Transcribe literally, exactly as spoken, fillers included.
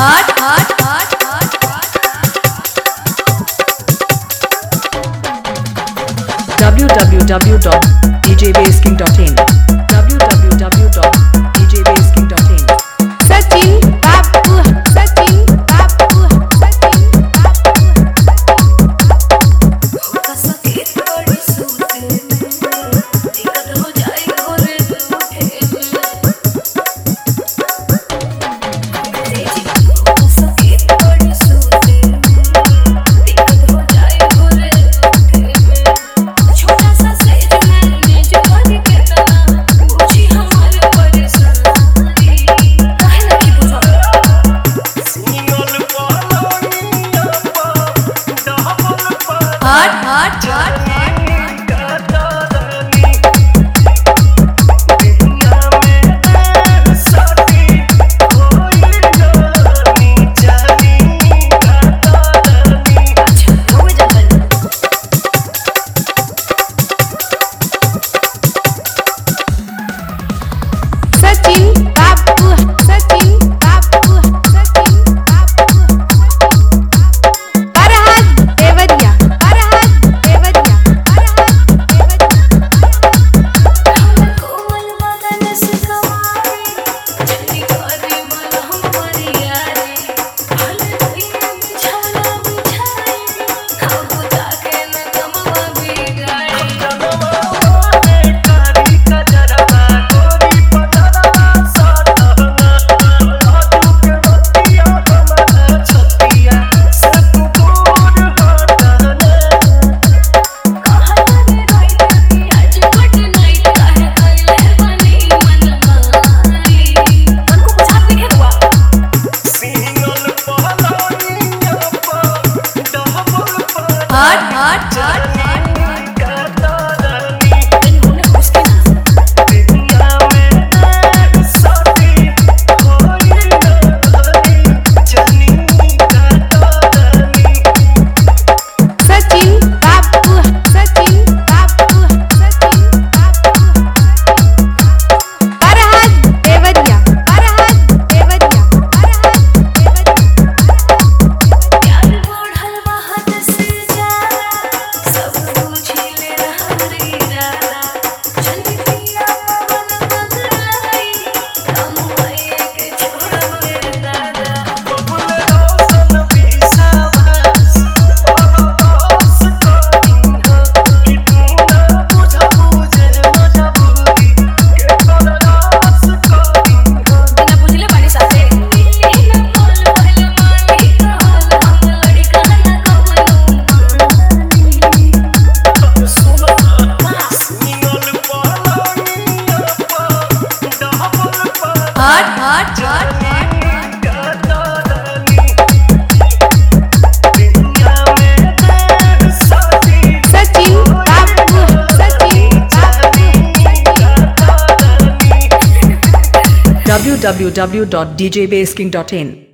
hot hot hot hot w w w dot d j bass king dot in w w w dot d j bass king dot in Sachin Babu Sachin Babu Sachin Babu कसके बड़ी सूते दिक्कत हो जाए घोरे दूठे कसके बड़ी सूते दिक्कत हो जाए घोरे दूठे छोटा सा सेज मैंने जो बड़ी कहता पूछी हमारे परेशानी काहे लगी बुझा सिंगल पालोनिया पा डबल पा hot hot hot कतरनी दुनिया में साथी कोई नहीं जानी कतरनी अच्छा हो जबल Sachin Babu Sachin Babu Sachin Babu Farhad Devariya Farhad Devariya Farhad Devariya कोमल बदन से कवारी चली करी मन हमारी यारी हाल दुनिया बिछाना बिछाई हम ताके न कमवा बिगाड़ी जनमाने कारी कजरवा गोरी पदरवा साटना आजू के बतिया हमारा छतिया से तू दूर हटना कहतानी रात की आज गुड नाइट काहे कइले बनी मन मारी मन को बुझा दिखे हुआ सिंगल पालोनिया पा डबल पा hot hot hot कतरनी इन्होंने उसके ना दुनिया में साथी कोई नहीं जानी कतरनी Sachin Babu Sachin Babu Sachin Babu Farhad Devariya Farhad Devariya Farhad Devariya प्यार बढ़ल बहत से ज्यादा सब कुछ ले हमारी दादा चली पिया पवन बदलाई हम आए के छोड़ मेरे दादा बबुल रोशन विश्वास बरस करी हो कि तू ना बुझ बुझे मजबूरी के कर रास करी हो बिना बुझले पानी साथे मिली ना बोल बोल मानी कहल हम लड़का ना कवनो सुनो सिंगल पालोनिया पा डबल पा hot hot hot कतरनी दुनिया में साथी Sachin Babu Sachin Babu Katarni w w w dot d j bass king dot in